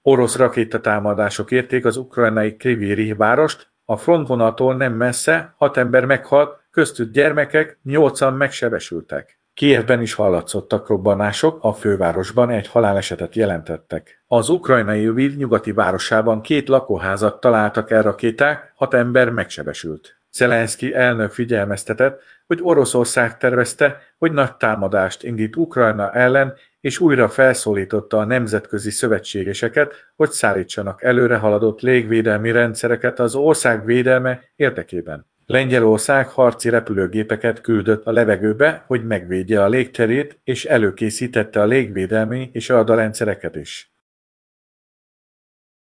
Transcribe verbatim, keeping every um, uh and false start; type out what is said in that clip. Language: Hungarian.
Orosz rakétatámadások érték az ukrajnai Kryvyi Rih várost, a frontvonaltól nem messze hat ember meghalt, köztük gyermekek, nyolcan megsebesültek. Kijevben is hallatszottak robbanások, a fővárosban egy halálesetet jelentettek. Az ukrajnai Lviv nyugati városában két lakóházat találtak el rakéták, hat ember megsebesült. Zelenszky elnök figyelmeztetett, hogy Oroszország tervezte, hogy nagy támadást indít Ukrajna ellen, és újra felszólította a nemzetközi szövetségeseket, hogy szállítsanak előre haladott légvédelmi rendszereket az ország védelme érdekében. Lengyelország harci repülőgépeket küldött a levegőbe, hogy megvédje a légterét, és előkészítette a légvédelmi és radarrendszereket is.